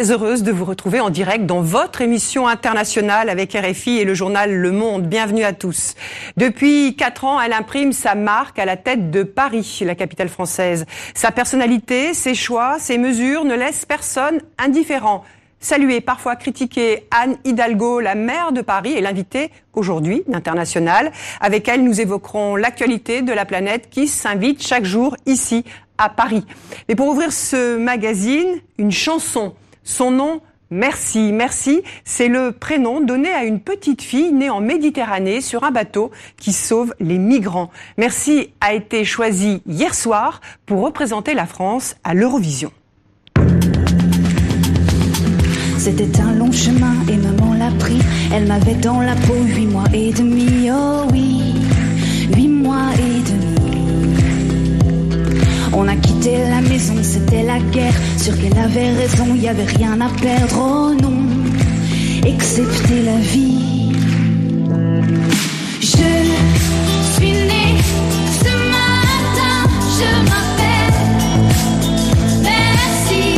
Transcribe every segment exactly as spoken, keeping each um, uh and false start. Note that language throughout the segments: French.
très heureuse de vous retrouver en direct dans votre émission internationale avec R F I et le journal Le Monde. Bienvenue à tous. Depuis quatre ans, elle imprime sa marque à la tête de Paris, la capitale française. Sa personnalité, ses choix, ses mesures ne laissent personne indifférent. Saluée, parfois critiquée, Anne Hidalgo, la maire de Paris, est l'invitée aujourd'hui d'International. Avec elle, nous évoquerons l'actualité de la planète qui s'invite chaque jour ici à Paris. Mais pour ouvrir ce magazine, une chanson. Son nom, Merci. Merci, c'est le prénom donné à une petite fille née en Méditerranée sur un bateau qui sauve les migrants. Merci a été choisie hier soir pour représenter la France à l'Eurovision. C'était un long chemin et maman l'a pris. Elle m'avait dans la peau huit mois et demi. Oh oui, huit mois et demi. On a quitté la maison, c'était la guerre. Sûr qu'elle avait raison, y avait rien à perdre. Oh non, excepté la vie. Je suis née ce matin, je m'appelle Merci.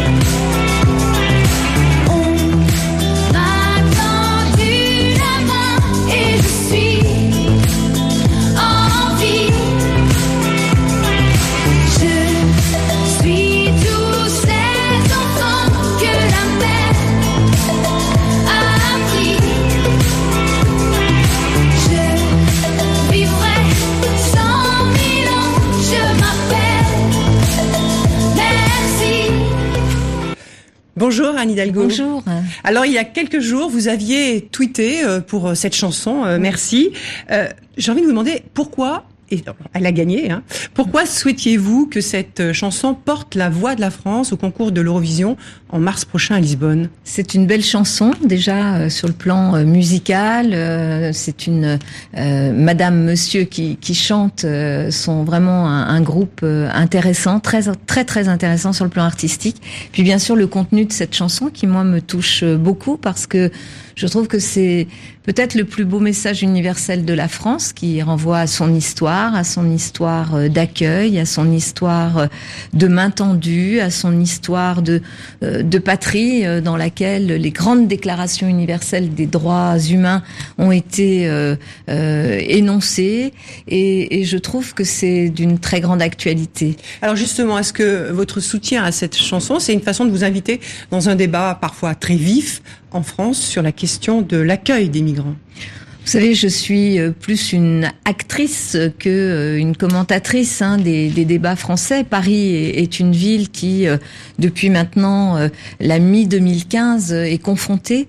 Bonjour Anne Hidalgo. Bonjour. Alors il y a quelques jours, vous aviez tweeté pour cette chanson, euh, Merci. Euh, j'ai envie de vous demander pourquoi, et elle a gagné, hein, pourquoi souhaitiez-vous que cette chanson porte la voix de la France au concours de l'Eurovision en mars prochain à Lisbonne? C'est une belle chanson, déjà euh, sur le plan euh, musical. Euh, c'est une euh, Madame, Monsieur qui, qui chante euh, sont vraiment un, un groupe euh, intéressant, très très très intéressant sur le plan artistique. Puis bien sûr le contenu de cette chanson qui moi me touche beaucoup parce que je trouve que c'est peut-être le plus beau message universel de la France qui renvoie à son histoire, à son histoire d'accueil, à son histoire de main tendue, à son histoire de de patrie dans laquelle les grandes déclarations universelles des droits humains ont été euh, euh, énoncées et, et je trouve que c'est d'une très grande actualité. Alors justement, est-ce que votre soutien à cette chanson, c'est une façon de vous inviter dans un débat parfois très vif en France sur la question de l'accueil des migrants? Vous savez, je suis plus une actrice que une commentatrice hein, des, des débats français. Paris est, est une ville qui, depuis maintenant la mi deux mille quinze, est confrontée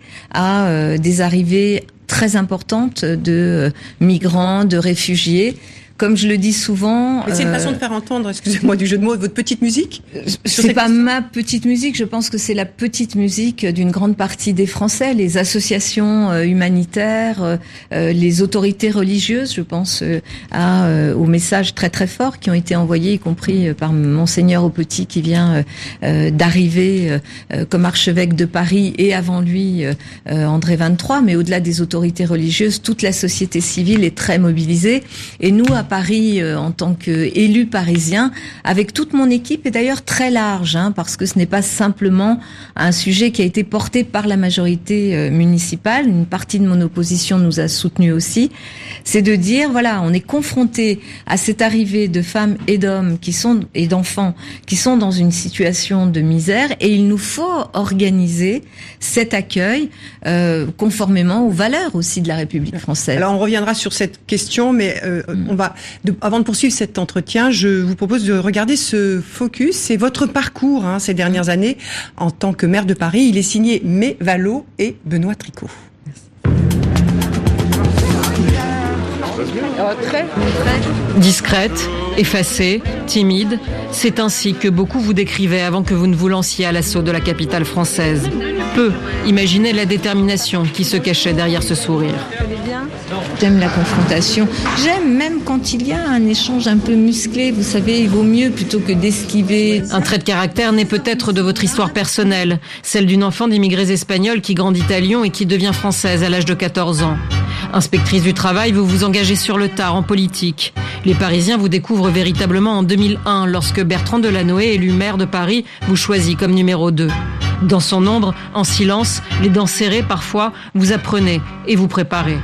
à des arrivées très importantes de migrants, de réfugiés. Comme je le dis souvent... Mais c'est une façon de faire entendre, excusez-moi du jeu de mots, votre petite musique? C'est pas ma petite musique, je pense que c'est la petite musique d'une grande partie des Français, les associations euh, humanitaires, euh, les autorités religieuses, je pense euh, à, euh, aux messages très très forts qui ont été envoyés, y compris euh, par Monseigneur Aupetit qui vient euh, d'arriver euh, comme archevêque de Paris et avant lui euh, André vingt-trois, mais au-delà des autorités religieuses, toute la société civile est très mobilisée et nous, à Paris euh, en tant qu'élu parisien, avec toute mon équipe, et d'ailleurs très large, hein, parce que ce n'est pas simplement un sujet qui a été porté par la majorité euh, municipale, une partie de mon opposition nous a soutenu aussi, c'est de dire, voilà, on est confronté à cette arrivée de femmes et d'hommes qui sont, et d'enfants qui sont dans une situation de misère, et il nous faut organiser cet accueil euh, conformément aux valeurs aussi de la République française. Alors on reviendra sur cette question, mais euh, mm. on va De, avant de poursuivre cet entretien, je vous propose de regarder ce focus. C'est votre parcours hein, ces dernières années en tant que maire de Paris. Il est signé May Vallot et Benoît Tricot. Très, très discrète, effacée, timide, c'est ainsi que beaucoup vous décrivaient avant que vous ne vous lanciez à l'assaut de la capitale française. Peu imaginaient la détermination qui se cachait derrière ce sourire. J'aime la confrontation. J'aime même quand il y a un échange un peu musclé. Vous savez, il vaut mieux plutôt que d'esquiver. Un trait de caractère né peut-être de votre histoire personnelle, celle d'une enfant d'immigrés espagnols qui grandit à Lyon et qui devient française à l'âge de quatorze ans. Inspectrice du travail, vous vous engagez sur le tard en politique. Les Parisiens vous découvrent véritablement en deux mille un, lorsque Bertrand Delanoë, élu maire de Paris, vous choisit comme numéro deux. Dans son ombre, en silence, les dents serrées parfois, vous apprenez et vous préparez.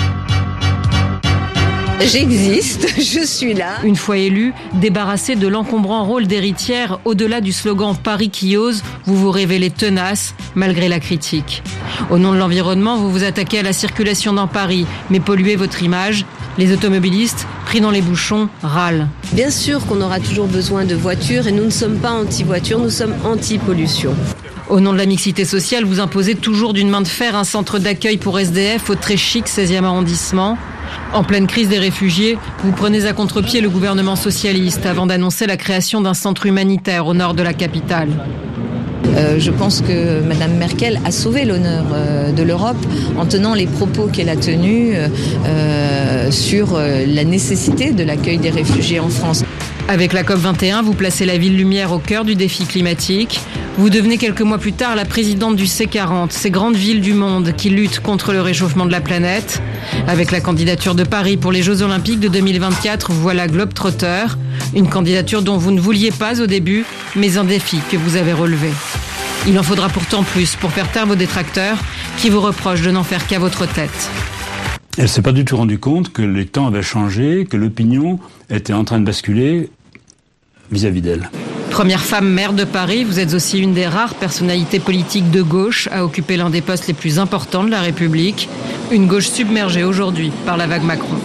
J'existe, je suis là. Une fois élue, débarrassée de l'encombrant rôle d'héritière, au-delà du slogan « Paris qui ose », vous vous révélez tenace, malgré la critique. Au nom de l'environnement, vous vous attaquez à la circulation dans Paris, mais polluez votre image. Les automobilistes, pris dans les bouchons, râlent. Bien sûr qu'on aura toujours besoin de voitures et nous ne sommes pas anti-voiture, nous sommes anti-pollution. Au nom de la mixité sociale, vous imposez toujours d'une main de fer un centre d'accueil pour S D F au très chic seizième arrondissement. En pleine crise des réfugiés, vous prenez à contre-pied le gouvernement socialiste avant d'annoncer la création d'un centre humanitaire au nord de la capitale. Euh, je pense que Madame Merkel a sauvé l'honneur euh, de l'Europe en tenant les propos qu'elle a tenus euh, sur euh, la nécessité de l'accueil des réfugiés en France. Avec la COP vingt et un, vous placez la ville lumière au cœur du défi climatique. Vous devenez quelques mois plus tard la présidente du C quarante, ces grandes villes du monde qui luttent contre le réchauffement de la planète. Avec la candidature de Paris pour les Jeux Olympiques de deux mille vingt-quatre, voilà Globetrotter, une candidature dont vous ne vouliez pas au début, mais un défi que vous avez relevé. Il en faudra pourtant plus pour faire taire vos détracteurs qui vous reprochent de n'en faire qu'à votre tête. Elle ne s'est pas du tout rendue compte que les temps avaient changé, que l'opinion était en train de basculer vis-à-vis d'elle. Première femme maire de Paris, vous êtes aussi une des rares personnalités politiques de gauche à occuper l'un des postes les plus importants de la République. Une gauche submergée aujourd'hui par la vague Macron.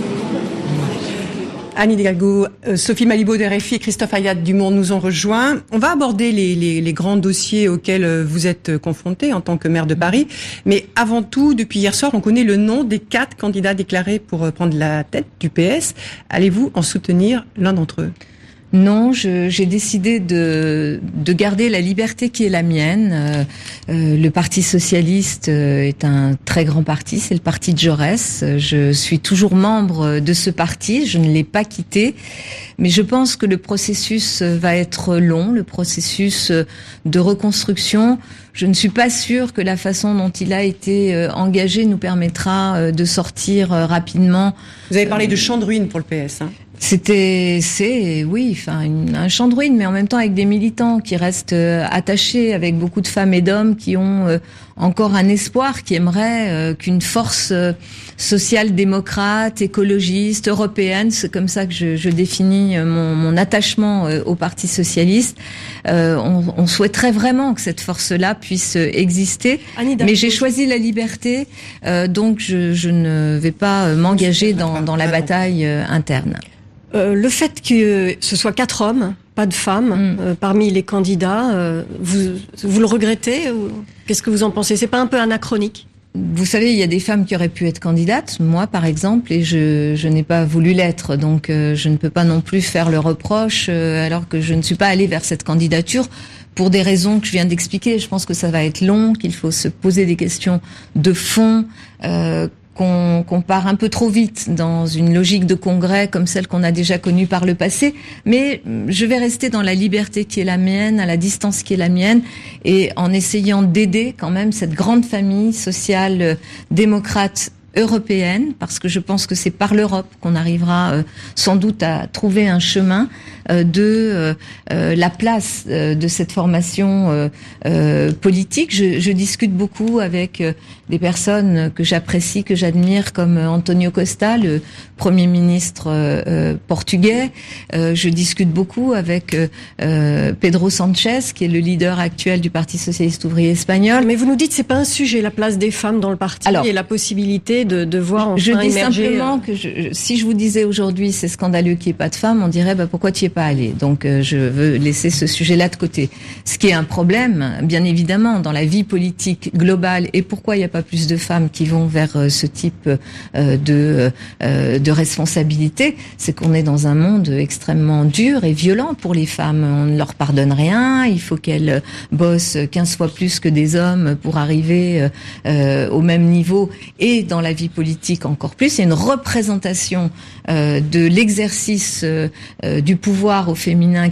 Anne Hidalgo, euh, Sophie Malibaud de R F I et Christophe Ayat du Monde nous ont rejoints. On va aborder les, les, les grands dossiers auxquels vous êtes confrontés en tant que maire de Paris. Mais avant tout, depuis hier soir, on connaît le nom des quatre candidats déclarés pour prendre la tête du P S. Allez-vous en soutenir l'un d'entre eux ? Non, je, j'ai décidé de, de garder la liberté qui est la mienne. Euh, euh, le Parti socialiste euh, est un très grand parti, c'est le parti de Jaurès. Je suis toujours membre de ce parti, je ne l'ai pas quitté. Mais je pense que le processus va être long, le processus de reconstruction. Je ne suis pas sûre que la façon dont il a été engagé nous permettra de sortir rapidement. Vous avez parlé de champ de ruines pour le P S, hein. C'était, c'est, oui, enfin, une, un champ de ruines, mais en même temps avec des militants qui restent euh, attachés, avec beaucoup de femmes et d'hommes qui ont euh, encore un espoir, qui aimeraient euh, qu'une force euh, social-démocrate, écologiste, européenne, c'est comme ça que je, je définis mon, mon attachement euh, au Parti socialiste. Euh, on, on souhaiterait vraiment que cette force-là puisse euh, exister, mais j'ai choisi la liberté, euh, donc je, je ne vais pas euh, m'engager dans, dans la bataille euh, interne. Euh, le fait que ce soit quatre hommes, pas de femmes, mm. euh, parmi les candidats, euh, vous, vous le regrettez ou qu'est-ce que vous en pensez ? C'est pas un peu anachronique ? Vous savez, il y a des femmes qui auraient pu être candidates, moi par exemple, et je, je n'ai pas voulu l'être, donc euh, je ne peux pas non plus faire le reproche euh, alors que je ne suis pas allée vers cette candidature pour des raisons que je viens d'expliquer. Je pense que ça va être long, qu'il faut se poser des questions de fond, euh, qu'on, qu'on part un peu trop vite dans une logique de congrès comme celle qu'on a déjà connue par le passé, mais je vais rester dans la liberté qui est la mienne, à la distance qui est la mienne, et en essayant d'aider quand même cette grande famille sociale euh, démocrate européenne, parce que je pense que c'est par l'Europe qu'on arrivera euh, sans doute à trouver un chemin euh, de euh, euh, la place euh, de cette formation euh, euh, politique. Je, je discute beaucoup avec euh, des personnes que j'apprécie, que j'admire, comme Antonio Costa, le Premier ministre euh, euh, portugais. Euh, je discute beaucoup avec euh, euh, Pedro Sanchez, qui est le leader actuel du Parti socialiste ouvrier espagnol. Mais vous nous dites que c'est pas un sujet, la place des femmes dans le parti. Alors, et la possibilité de, de voir enfin je dis émerger... simplement que je, si je vous disais aujourd'hui c'est scandaleux qu'il n'y ait pas de femmes, on dirait bah, pourquoi tu n'y es pas allé. Donc euh, je veux laisser ce sujet-là de côté. Ce qui est un problème, bien évidemment, dans la vie politique globale, et pourquoi il n'y a pas plus de femmes qui vont vers euh, ce type euh, de, euh, de responsabilité, c'est qu'on est dans un monde extrêmement dur et violent pour les femmes. On ne leur pardonne rien, il faut qu'elles bossent quinze fois plus que des hommes pour arriver euh, au même niveau, et dans la vie politique encore plus. Il y a une représentation euh, de l'exercice euh, du pouvoir au féminin qui est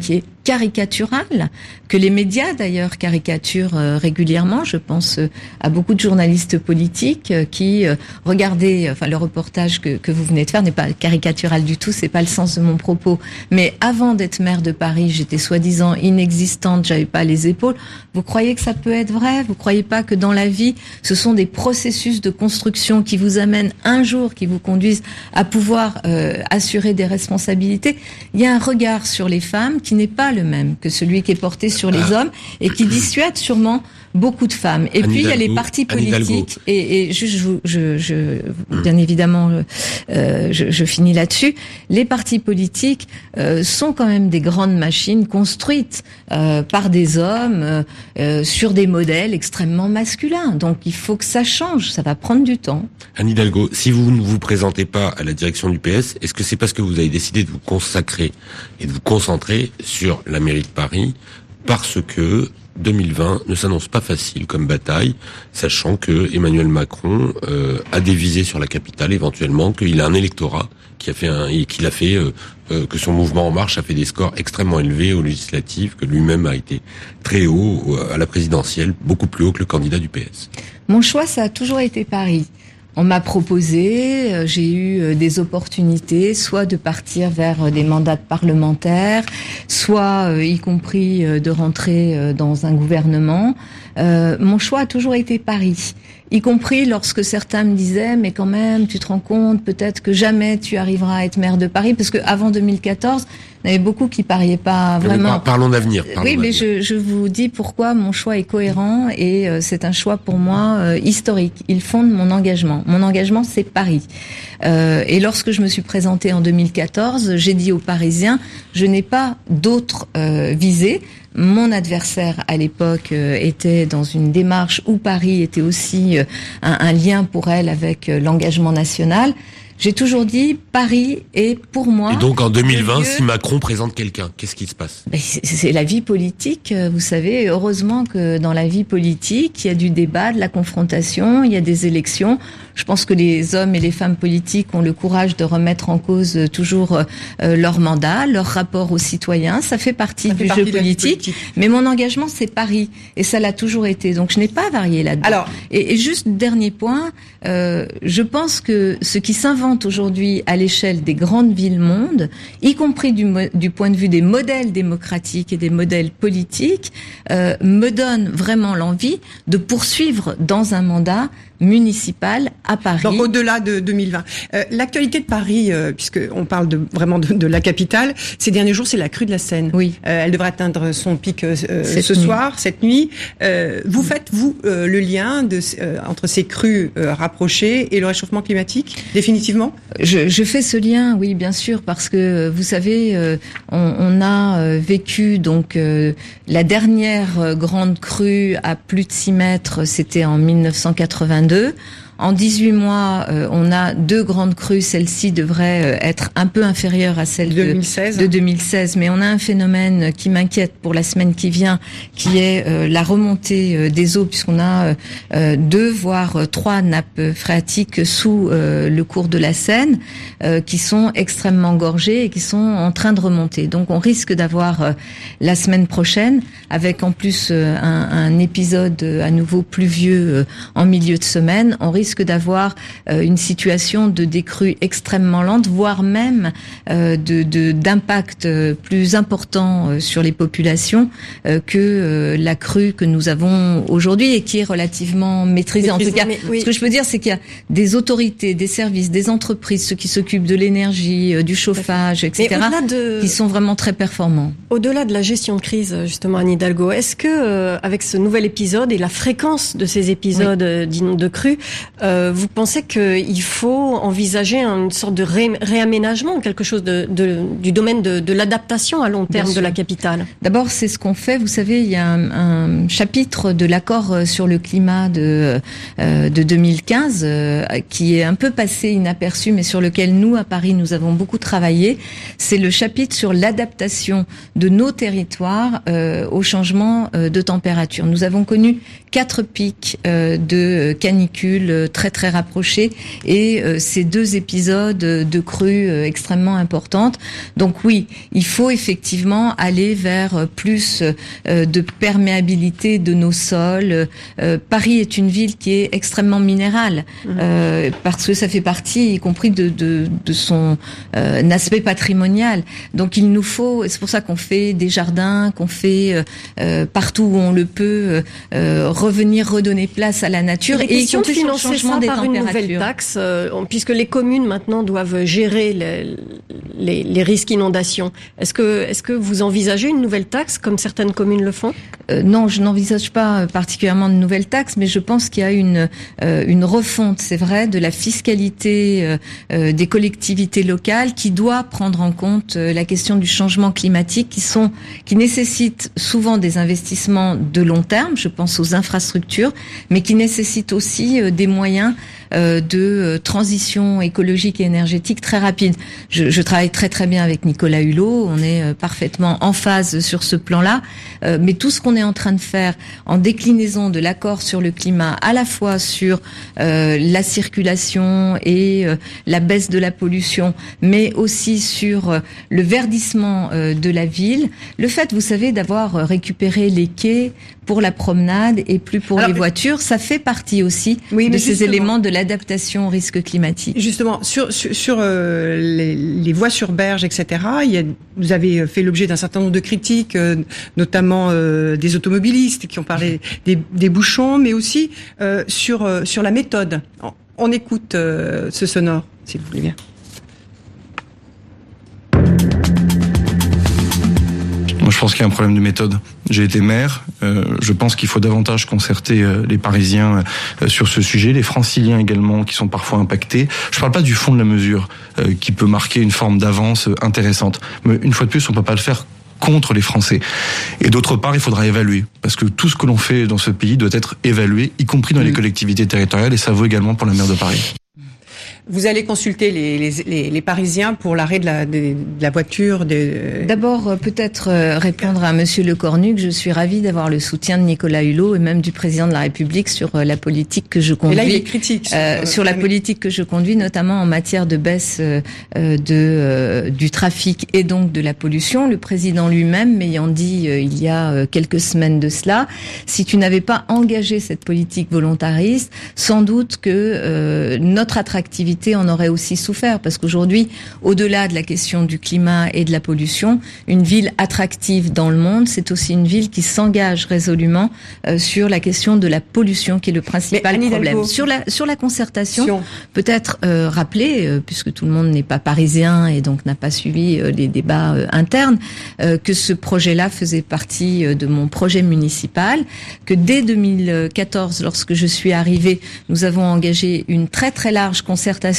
caricaturale, que les médias d'ailleurs caricaturent euh, régulièrement. Je pense euh, à beaucoup de journalistes politiques euh, qui euh, regardaient, enfin le reportage que, que vous venez de faire n'est pas caricatural du tout, c'est pas le sens de mon propos. Mais avant d'être maire de Paris, j'étais soi-disant inexistante, j'avais pas les épaules. Vous croyez que ça peut être vrai? Vous croyez pas que dans la vie, ce sont des processus de construction qui vous amènent un jour, qui vous conduisent à pouvoir euh, assurer des responsabilités? Il y a un regard sur les femmes qui n'est pas le même que celui qui est porté sur les hommes et qui dissuade sûrement beaucoup de femmes. Et Anne puis Hidalgo, il y a les partis politiques et, et je, je, je, je mmh. bien évidemment, euh, je, je finis là-dessus. Les partis politiques euh, sont quand même des grandes machines construites euh, par des hommes euh, sur des modèles extrêmement masculins. Donc il faut que ça change. Ça va prendre du temps. Anne Hidalgo, si vous ne vous présentez pas à la direction du P S, est-ce que c'est parce que vous avez décidé de vous consacrer et de vous concentrer sur la mairie de Paris parce que deux mille vingt ne s'annonce pas facile comme bataille, sachant que Emmanuel Macron euh, a des visées sur la capitale, éventuellement, qu'il a un électorat qui a fait un, et qu'il a fait euh, euh, que son mouvement En Marche a fait des scores extrêmement élevés aux législatives, que lui-même a été très haut à la présidentielle, beaucoup plus haut que le candidat du P S. Mon choix, ça a toujours été Paris. On m'a proposé, euh, j'ai eu euh, des opportunités, soit de partir vers euh, des mandats parlementaires, soit, euh, y compris, euh, de rentrer euh, dans un gouvernement. Euh, mon choix a toujours été Paris, y compris lorsque certains me disaient « mais quand même, tu te rends compte, peut-être que jamais tu arriveras à être maire de Paris », parce que avant deux mille quatorze, il y avait beaucoup qui pariaient pas vraiment. Par, parlons d'avenir. Parlons oui, mais d'avenir. je, je vous dis pourquoi mon choix est cohérent et euh, c'est un choix pour moi euh, historique. Il fonde mon engagement. Mon engagement, c'est Paris. Euh, et lorsque je me suis présentée en deux mille quatorze, j'ai dit aux Parisiens, je n'ai pas d'autres euh, visées. Mon adversaire à l'époque euh, était dans une démarche où Paris était aussi euh, un, un lien pour elle avec euh, l'engagement national. J'ai toujours dit Paris est pour moi. Et donc en deux mille vingt, lieu... si Macron présente quelqu'un, qu'est-ce qui se passe? Ben, c'est, c'est la vie politique, vous savez. Heureusement que dans la vie politique, il y a du débat, de la confrontation, il y a des élections. Je pense que les hommes et les femmes politiques ont le courage de remettre en cause toujours euh, leur mandat, leur rapport aux citoyens. Ça fait partie ça du fait partie jeu politique, politique. Mais mon engagement, c'est Paris. Et ça l'a toujours été. Donc je n'ai pas varié là-dedans. Alors, et, et juste dernier point, euh, je pense que ce qui s'invente aujourd'hui à l'échelle des grandes villes monde, y compris du, du point de vue des modèles démocratiques et des modèles politiques, euh, me donne vraiment l'envie de poursuivre dans un mandat municipal à Paris. Donc au-delà de deux mille vingt. Euh, l'actualité de Paris, euh, puisque on parle de, vraiment de, de la capitale, ces derniers jours, c'est la crue de la Seine. Oui. Euh, elle devrait atteindre son pic euh, ce nuit. soir, cette nuit. Euh, vous faites, vous, euh, le lien de, euh, entre ces crues euh, rapprochées et le réchauffement climatique, définitivement? je, je fais ce lien, oui, bien sûr, parce que, vous savez, euh, on, on a euh, vécu donc euh, la dernière euh, grande crue à plus de six mètres, c'était en mille neuf cent quatre-vingt-deux. En dix-huit mois, euh, on a deux grandes crues. Celle-ci devrait euh, être un peu inférieure à celle deux mille seize. De, de deux mille seize. Mais on a un phénomène qui m'inquiète pour la semaine qui vient, qui est euh, la remontée euh, des eaux, puisqu'on a euh, deux, voire euh, trois nappes phréatiques sous euh, le cours de la Seine, euh, qui sont extrêmement gorgées et qui sont en train de remonter. Donc on risque d'avoir euh, la semaine prochaine, avec en plus euh, un, un épisode euh, à nouveau pluvieux euh, en milieu de semaine, on risque d'avoir euh, une situation de décrue extrêmement lente, voire même euh, de, de, d'impact euh, plus important euh, sur les populations euh, que euh, la crue que nous avons aujourd'hui et qui est relativement maîtrisée. En tout cas, mais, oui. Ce que je peux dire, c'est qu'il y a des autorités, des services, des entreprises, ceux qui s'occupent de l'énergie, euh, du chauffage, et cetera, de... qui sont vraiment très performants. Au-delà de la gestion de crise, justement, Anne Hidalgo, est-ce que, euh, avec ce nouvel épisode et la fréquence de ces épisodes oui. de crue, Euh, vous pensez qu'il faut envisager une sorte de ré, réaménagement, quelque chose de, de, du domaine de, de l'adaptation à long terme de la capitale? D'abord, c'est ce qu'on fait. Vous savez, il y a un, un chapitre de l'accord sur le climat de, euh, de deux mille quinze euh, qui est un peu passé inaperçu, mais sur lequel nous, à Paris, nous avons beaucoup travaillé. C'est le chapitre sur l'adaptation de nos territoires euh, au changement euh, de température. Nous avons connu quatre pics euh, de canicule très très rapprochés et euh, ces deux épisodes de crues euh, extrêmement importantes. Donc oui, il faut effectivement aller vers plus euh, de perméabilité de nos sols. Euh, Paris est une ville qui est extrêmement minérale mmh. euh, parce que ça fait partie, y compris de, de, de son euh, aspect patrimonial. Donc il nous faut, et c'est pour ça qu'on fait des jardins, qu'on fait euh, partout où on le peut, euh, revenir redonner place à la nature. Et y compris sur le changement des par températures. Une nouvelle taxe, euh, puisque les communes maintenant doivent gérer les, les, les risques inondations. Est-ce que, est-ce que vous envisagez une nouvelle taxe comme certaines communes le font? euh, Non, je n'envisage pas particulièrement de nouvelles taxes, mais je pense qu'il y a une, euh, une refonte, c'est vrai, de la fiscalité euh, euh, des collectivités locales qui doit prendre en compte euh, la question du changement climatique, qui sont, qui nécessitent souvent des investissements de long terme. Je pense aux infrastructures, mais qui nécessitent aussi euh, des moyens euh, de euh, transition écologique et énergétique très rapide. Je, je travaille très très bien avec Nicolas Hulot, on est euh, parfaitement en phase sur ce plan-là, euh, mais tout ce qu'on est en train de faire en déclinaison de l'accord sur le climat, à la fois sur euh, la circulation et euh, la baisse de la pollution, mais aussi sur euh, le verdissement euh, de la ville, le fait, vous savez, d'avoir récupéré les quais pour la promenade et plus pour Alors, les voitures, ça fait partie aussi oui, de ces éléments de l'adaptation au risque climatique. Justement, sur sur, sur euh, les, les voies sur berge, et cetera. Il y a, vous avez fait l'objet d'un certain nombre de critiques, euh, notamment euh, des automobilistes qui ont parlé des, des bouchons, mais aussi euh, sur euh, sur la méthode. On, on écoute euh, ce sonore, si vous voulez bien. Moi, je pense qu'il y a un problème de méthode. J'ai été maire. Euh, je pense qu'il faut davantage concerter euh, les Parisiens euh, sur ce sujet, les Franciliens également, qui sont parfois impactés. Je parle pas du fond de la mesure, euh, qui peut marquer une forme d'avance euh, intéressante. Mais une fois de plus, on peut pas le faire contre les Français. Et d'autre part, il faudra évaluer. Parce que tout ce que l'on fait dans ce pays doit être évalué, y compris dans mmh. les collectivités territoriales, et ça vaut également pour la maire de Paris. Vous allez consulter les, les, les, les Parisiens pour l'arrêt de la, de, de la voiture de... D'abord, peut-être répondre à Monsieur Le Cornuc. Je suis ravie d'avoir le soutien de Nicolas Hulot et même du président de la République sur la politique que je conduis. Et là, il est critique. Sur, euh, sur la politique que je conduis, notamment en matière de baisse euh, de euh, du trafic et donc de la pollution. Le président lui-même m'ayant dit euh, il y a euh, quelques semaines de cela, si tu n'avais pas engagé cette politique volontariste, sans doute que euh, notre attractivité en aurait aussi souffert, parce qu'aujourd'hui, au-delà de la question du climat et de la pollution, une ville attractive dans le monde, c'est aussi une ville qui s'engage résolument euh, sur la question de la pollution, qui est le principal problème. Hidalgo. Sur la sur la concertation, peut-être euh, rappeler, euh, puisque tout le monde n'est pas parisien et donc n'a pas suivi euh, les débats euh, internes, euh, que ce projet-là faisait partie euh, de mon projet municipal, que dès deux mille quatorze, lorsque je suis arrivée, nous avons engagé une très très large concertation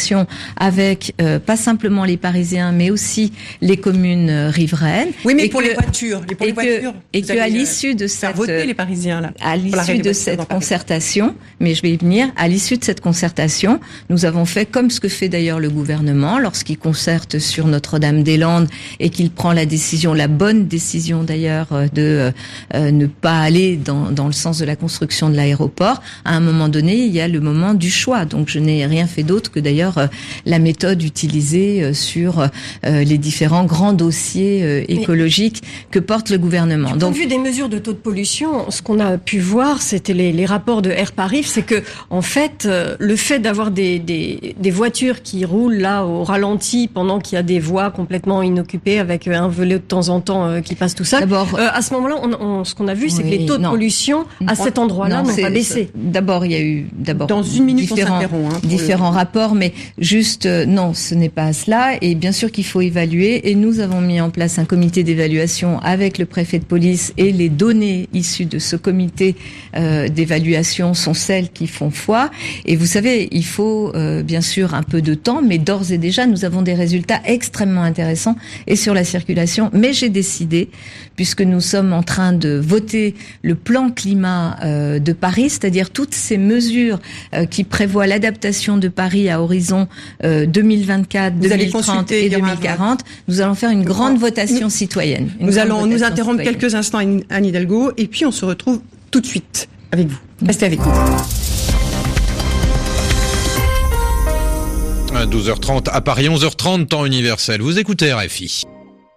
avec euh, pas simplement les Parisiens, mais aussi les communes euh, riveraines. Oui, mais et pour que, les voitures, pour et les voitures. Que, et qu'à l'issue de cette voter les Parisiens là. À l'issue de cette concertation, mais je vais y venir. À l'issue de cette concertation, nous avons fait comme ce que fait d'ailleurs le gouvernement lorsqu'il concerte sur Notre-Dame-des-Landes et qu'il prend la décision, la bonne décision d'ailleurs, de euh, ne pas aller dans, dans le sens de la construction de l'aéroport. À un moment donné, il y a le moment du choix. Donc je n'ai rien fait d'autre que d'ailleurs la méthode utilisée sur les différents grands dossiers écologiques que porte le gouvernement. Du point de vue des mesures de taux de pollution, ce qu'on a pu voir, c'était les, les rapports de Air Paris, c'est que en fait, le fait d'avoir des, des, des voitures qui roulent là au ralenti pendant qu'il y a des voies complètement inoccupées avec un vélo de temps en temps qui passe tout ça, d'abord, euh, à ce moment-là, on, on, ce qu'on a vu, oui, c'est que les taux de non. pollution à cet endroit-là n'ont pas baissé. D'abord, il y a eu d'abord dans une minute différents, on hein, différents le... rapports, mais juste euh, non, ce n'est pas cela. Et bien sûr qu'il faut évaluer. Et nous avons mis en place un comité d'évaluation avec le préfet de police, et les données issues de ce comité euh, d'évaluation sont celles qui font foi. Et vous savez, il faut euh, bien sûr un peu de temps, mais d'ores et déjà, nous avons des résultats extrêmement intéressants et sur la circulation. Mais j'ai décidé, puisque nous sommes en train de voter le plan climat euh, de Paris, c'est-à-dire toutes ces mesures euh, qui prévoient l'adaptation de Paris à horizon euh, deux mille vingt-quatre, deux mille trente et deux mille quarante, nous allons faire une grande votation nous, citoyenne. Une nous allons nous interrompre citoyenne. quelques instants, Anne Hidalgo, et puis on se retrouve tout de suite avec vous. Restez avec nous. douze heures trente à Paris, onze heures trente, temps universel. Vous écoutez R F I.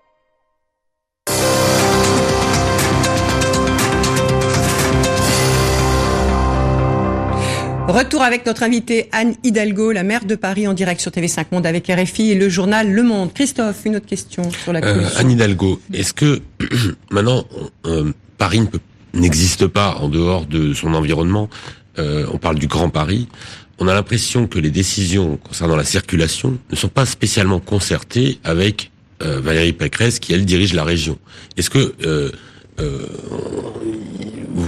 Retour avec notre invitée Anne Hidalgo, la maire de Paris, en direct sur T V cinq Monde avec R F I et le journal Le Monde. Christophe, une autre question sur la pollution. Euh, Anne Hidalgo, est-ce que maintenant euh, Paris ne peut, n'existe pas en dehors de son environnement? euh, On parle du Grand Paris. On a l'impression que les décisions concernant la circulation ne sont pas spécialement concertées avec euh, Valérie Pécresse, qui elle dirige la région. Est-ce que euh, euh, vous,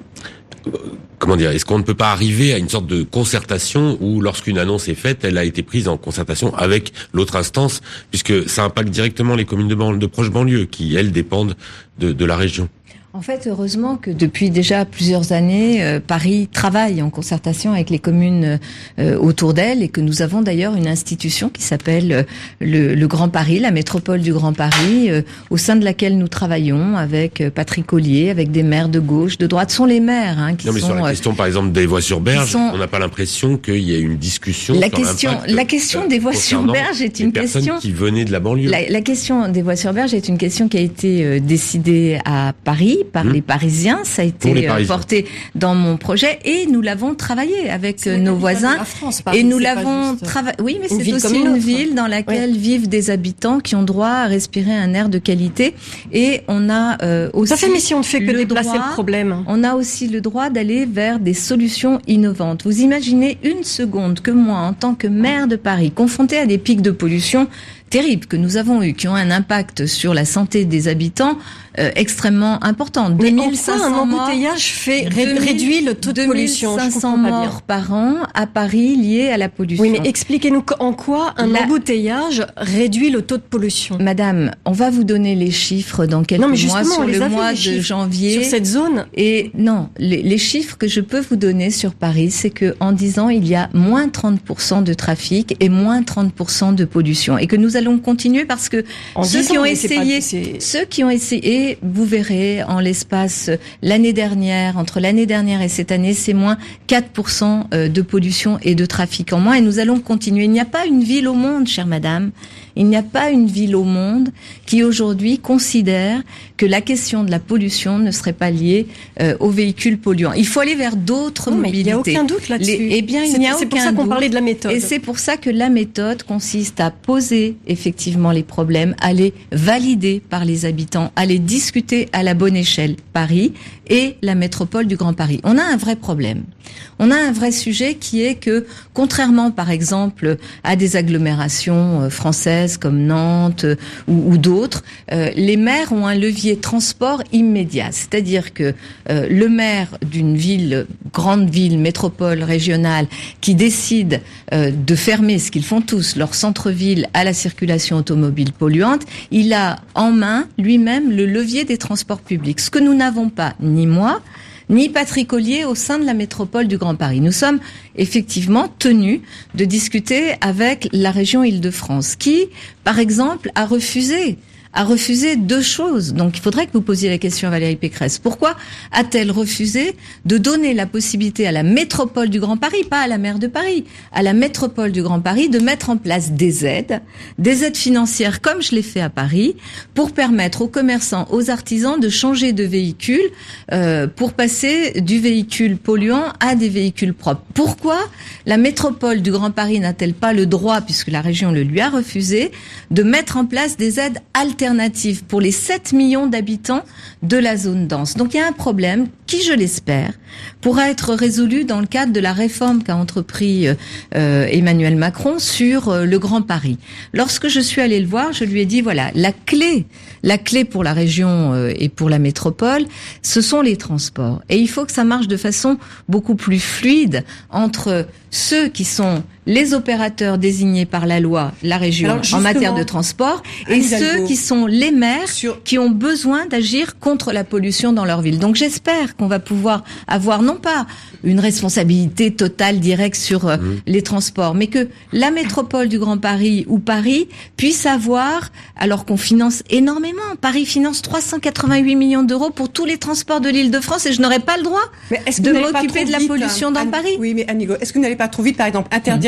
comment dire, est-ce qu'on ne peut pas arriver à une sorte de concertation où, lorsqu'une annonce est faite, elle a été prise en concertation avec l'autre instance, puisque ça impacte directement les communes de, ban- de proches banlieues qui, elles, dépendent de, de la région? En fait, heureusement que depuis déjà plusieurs années, euh, Paris travaille en concertation avec les communes euh, autour d'elle et que nous avons d'ailleurs une institution qui s'appelle euh, le, le Grand Paris, la métropole du Grand Paris, euh, au sein de laquelle nous travaillons avec euh, Patrick Ollier, avec des maires de gauche, de droite. Ce sont les maires hein, qui non, mais sont... sur la question, par exemple, des Voies-sur-Berge, sont... on n'a pas l'impression qu'il y ait une discussion la sur question, l'impact, la question euh, des Voies-sur-Berge est une question... personnes qui venaient de la banlieue. La, la question des Voies-sur-Berge est une question qui a été euh, décidée à Paris par mmh. les Parisiens. Ça a été porté dans mon projet et nous l'avons travaillé avec nos voisins. France, Paris, et nous l'avons travaillé. Oui, mais c'est aussi une, une ville dans laquelle ouais. vivent des habitants qui ont droit à respirer un air de qualité. Et on a euh, aussi. Ça fait mission de fait que le déplacer droit, le problème. On a aussi le droit d'aller vers des solutions innovantes. Vous imaginez une seconde que moi, en tant que maire de Paris, confrontée à des pics de pollution terribles que nous avons eus, qui ont un impact sur la santé des habitants euh, extrêmement important. deux mille cinq cents un embouteillage fait réduit le taux de pollution. deux mille cinq cents morts par an à Paris liés à la pollution. Oui, mais expliquez-nous en quoi un la... embouteillage réduit le taux de pollution. Madame, on va vous donner les chiffres dans quelques non, mais mois sur le mois vu, de janvier. Sur cette zone. Et non, les, les chiffres que je peux vous donner sur Paris, c'est que en dix ans, il y a moins trente pour cent de trafic et moins trente pour cent de pollution, et que nous allons continuer parce que en ceux qui ans, ont essayé, pas, ceux qui ont essayé, vous verrez en l'espace l'année dernière, entre l'année dernière et cette année, c'est moins quatre pour cent de pollution et de trafic en moins, et nous allons continuer. Il n'y a pas une ville au monde, chère madame, il n'y a pas une ville au monde qui aujourd'hui considère que la question de la pollution ne serait pas liée euh, aux véhicules polluants. Il faut aller vers d'autres non, mobilités. Mais il n'y a aucun doute là-dessus. Les, eh bien, il n'y a aucun doute. C'est pour ça qu'on parlait de la méthode. Et c'est pour ça que la méthode consiste à poser effectivement les problèmes, à les valider par les habitants, à les discuter à la bonne échelle. Paris et la métropole du Grand Paris. On a un vrai problème. On a un vrai sujet qui est que, contrairement par exemple à des agglomérations françaises comme Nantes ou, ou d'autres, euh, les maires ont un levier transport immédiat. C'est-à-dire que euh, le maire d'une ville, grande ville, métropole, régionale, qui décide euh, de fermer, ce qu'ils font tous, leur centre-ville à la circulation automobile polluante, il a en main lui-même le levier des transports publics. Ce que nous n'avons pas, ni moi, ni Patrick Ollier au sein de la métropole du Grand Paris. Nous sommes effectivement tenus de discuter avec la région Île-de-France, qui, par exemple, a refusé a refusé deux choses. Donc il faudrait que vous posiez la question à Valérie Pécresse. Pourquoi a-t-elle refusé de donner la possibilité à la métropole du Grand Paris, pas à la maire de Paris, à la métropole du Grand Paris, de mettre en place des aides, des aides financières comme je l'ai fait à Paris, pour permettre aux commerçants, aux artisans de changer de véhicule, euh, pour passer du véhicule polluant à des véhicules propres. Pourquoi la métropole du Grand Paris n'a-t-elle pas le droit, puisque la région le lui a refusé, de mettre en place des aides alternatives alternative pour les sept millions d'habitants de la zone dense. Donc il y a un problème qui, je l'espère, pourra être résolu dans le cadre de la réforme qu'a entrepris euh, Emmanuel Macron sur euh, le Grand Paris. Lorsque je suis allée le voir, je lui ai dit, voilà, la clé, la clé pour la région euh, et pour la métropole, ce sont les transports. Et il faut que ça marche de façon beaucoup plus fluide entre ceux qui sont les opérateurs désignés par la loi, la région, alors, en matière de transport, et ceux qui sont les maires sur... qui ont besoin d'agir contre la pollution dans leur ville. Donc j'espère qu'on va pouvoir avoir non pas une responsabilité totale directe sur euh, mmh. les transports, mais que la métropole du Grand Paris ou Paris puisse avoir, alors qu'on finance énormément, Paris finance trois cent quatre-vingt-huit millions d'euros pour tous les transports de l'Île-de-France, et je n'aurais pas le droit de m'occuper de la pollution vite, dans Anne, Paris. Oui, mais Anne Hidalgo, est-ce que vous n'allez pas trop vite, par exemple, interdire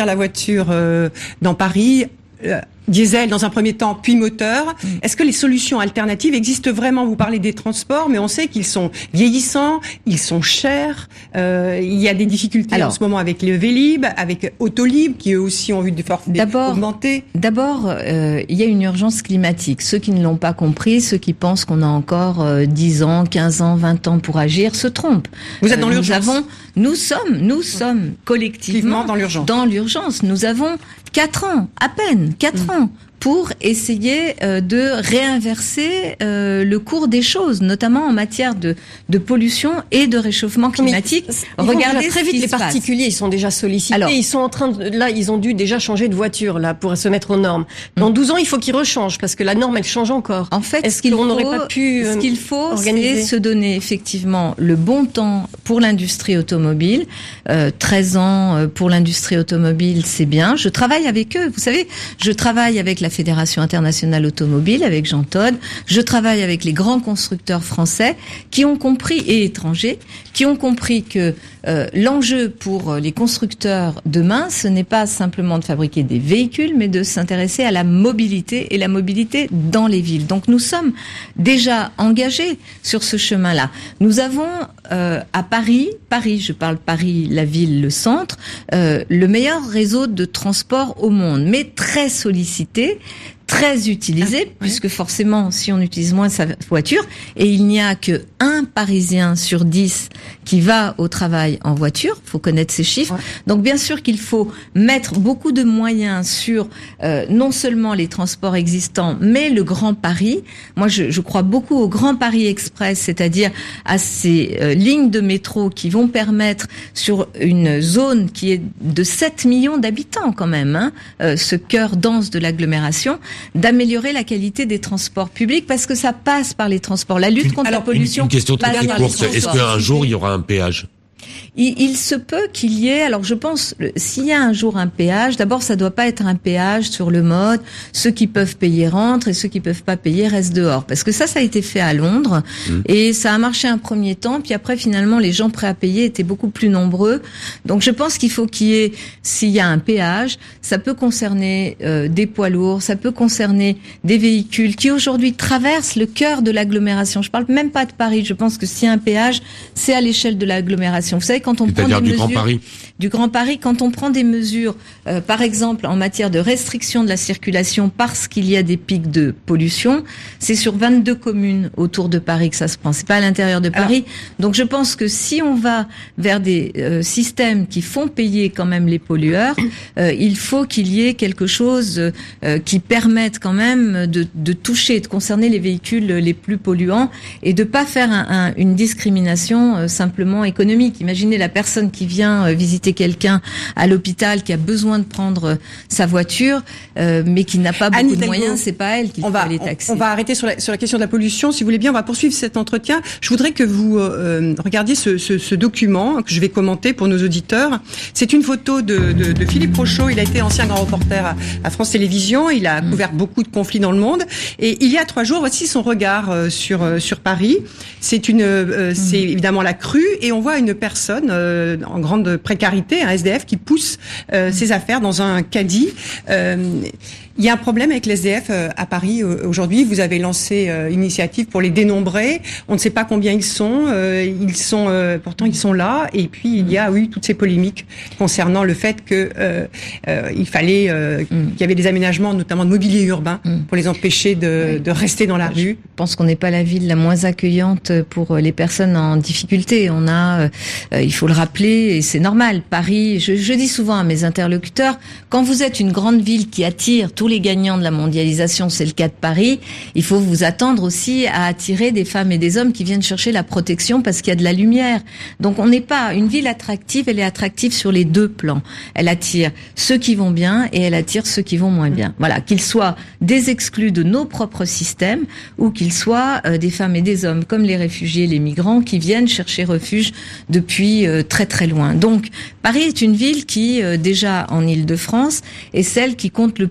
la voiture euh, dans Paris. Euh, diesel dans un premier temps, puis moteur. Mmh. Est-ce que les solutions alternatives existent vraiment? Vous parlez des transports, mais on sait qu'ils sont vieillissants, ils sont chers. Euh, il y a des difficultés Alors, en ce moment avec le Vélib, avec Autolib, qui eux aussi ont vu des forces augmenter. D'abord, euh, il y a une urgence climatique. Ceux qui ne l'ont pas compris, ceux qui pensent qu'on a encore euh, dix ans, quinze ans, vingt ans pour agir, se trompent. Vous êtes dans euh, l'urgence. Nous avons, nous sommes, nous sommes collectivement dans l'urgence. Dans l'urgence. Nous avons quatre ans, à peine, quatre mmh. ans. pour essayer euh, de réinverser euh, le cours des choses, notamment en matière de, de pollution et de réchauffement climatique. Mais Regardez très vite, les particuliers, passe. Ils sont déjà sollicités. Alors, ils sont en train de, là, ils ont dû déjà changer de voiture là pour se mettre aux normes. Dans douze ans, il faut qu'ils rechangent parce que la norme, elle change encore. En fait, est-ce qu'il qu'on faut, n'aurait pas pu ce qu'il faut, organiser c'est se donner effectivement le bon temps pour l'industrie automobile. Euh, treize ans pour l'industrie automobile, c'est bien. Je travaille avec eux. Vous savez, je travaille avec la Fédération internationale automobile, avec Jean Todt. Je travaille avec les grands constructeurs français qui ont compris, et étrangers, qui ont compris que euh, l'enjeu pour les constructeurs demain, ce n'est pas simplement de fabriquer des véhicules, mais de s'intéresser à la mobilité et la mobilité dans les villes. Donc nous sommes déjà engagés sur ce chemin-là. Nous avons euh, à Paris, Paris, je parle Paris, la ville, le centre, euh, le meilleur réseau de transport au monde, mais très sollicité, très utilisé, ah, oui. puisque forcément, si on utilise moins sa voiture, et il n'y a que un Parisien sur dix qui va au travail en voiture, faut connaître ces chiffres. Ouais. Donc bien sûr qu'il faut mettre beaucoup de moyens sur euh, non seulement les transports existants, mais le Grand Paris. Moi, je, je crois beaucoup au Grand Paris Express, c'est-à-dire à ces euh, lignes de métro qui vont permettre sur une zone qui est de sept millions d'habitants quand même, hein, euh, ce cœur dense de l'agglomération, d'améliorer la qualité des transports publics parce que ça passe par les transports. La lutte contre Alors, la pollution. Une, une question très courte. Est-ce qu'un jour il y aura un péage? Il, il se peut qu'il y ait, alors je pense, s'il y a un jour un péage, d'abord ça doit pas être un péage sur le mode, ceux qui peuvent payer rentrent et ceux qui peuvent pas payer restent dehors. Parce que ça, ça a été fait à Londres mmh. et ça a marché un premier temps, puis après finalement les gens prêts à payer étaient beaucoup plus nombreux. Donc je pense qu'il faut qu'il y ait, s'il y a un péage, ça peut concerner euh, des poids lourds, ça peut concerner des véhicules qui aujourd'hui traversent le cœur de l'agglomération. Je parle même pas de Paris, je pense que s'il y a un péage, c'est à l'échelle de l'agglomération. Vous savez, quand on prend des du mesures Grand Paris. du Grand Paris, quand on prend des mesures, euh, par exemple en matière de restriction de la circulation parce qu'il y a des pics de pollution, c'est sur vingt-deux communes autour de Paris que ça se prend. C'est pas à l'intérieur de Paris. Alors, donc je pense que si on va vers des euh, systèmes qui font payer quand même les pollueurs, euh, il faut qu'il y ait quelque chose euh, qui permette quand même de, de toucher, de concerner les véhicules les plus polluants et de pas faire un, un, une discrimination euh, simplement économique. Imaginez la personne qui vient visiter quelqu'un à l'hôpital qui a besoin de prendre sa voiture, euh, mais qui n'a pas beaucoup Anne de Hidalgo, moyens, c'est pas elle qui va aller taxer. On, on va arrêter sur la, sur la question de la pollution. Si vous voulez bien, on va poursuivre cet entretien. Je voudrais que vous euh, regardiez ce, ce, ce document que je vais commenter pour nos auditeurs. C'est une photo de, de, de Philippe Rochaud. Il a été ancien grand reporter à, à France Télévisions. Il a mmh. couvert beaucoup de conflits dans le monde. Et il y a trois jours, voici son regard euh, sur euh, sur Paris. C'est une, euh, mmh. c'est évidemment la crue, et on voit une personne euh, en grande précarité, un S D F qui pousse euh, ses affaires dans un caddie. Euh, il y a un problème avec les S D F euh, à Paris euh, aujourd'hui. Vous avez lancé euh, une initiative pour les dénombrer. On ne sait pas combien ils sont. Euh, ils sont euh, pourtant ils sont là. Et puis il y a oui toutes ces polémiques concernant le fait que euh, euh, il fallait euh, mm. qu'il y avait des aménagements, notamment de mobilier urbain, mm. pour les empêcher de, oui. de rester dans la Je rue. Je pense qu'on n'est pas la ville la moins accueillante pour les personnes en difficulté. On a, euh, il faut le rappeler, et c'est normal. Paris, je, je dis souvent à mes interlocuteurs, quand vous êtes une grande ville qui attire tous les gagnants de la mondialisation, c'est le cas de Paris, il faut vous attendre aussi à attirer des femmes et des hommes qui viennent chercher la protection parce qu'il y a de la lumière. Donc on n'est pas une ville attractive, elle est attractive sur les deux plans. Elle attire ceux qui vont bien et elle attire ceux qui vont moins bien. Voilà, qu'ils soient des exclus de nos propres systèmes ou qu'ils soient euh, des femmes et des hommes comme les réfugiés, les migrants qui viennent chercher refuge depuis euh, très très loin. Donc Paris est une ville qui, euh, déjà en Île-de-France, est celle qui compte le plus de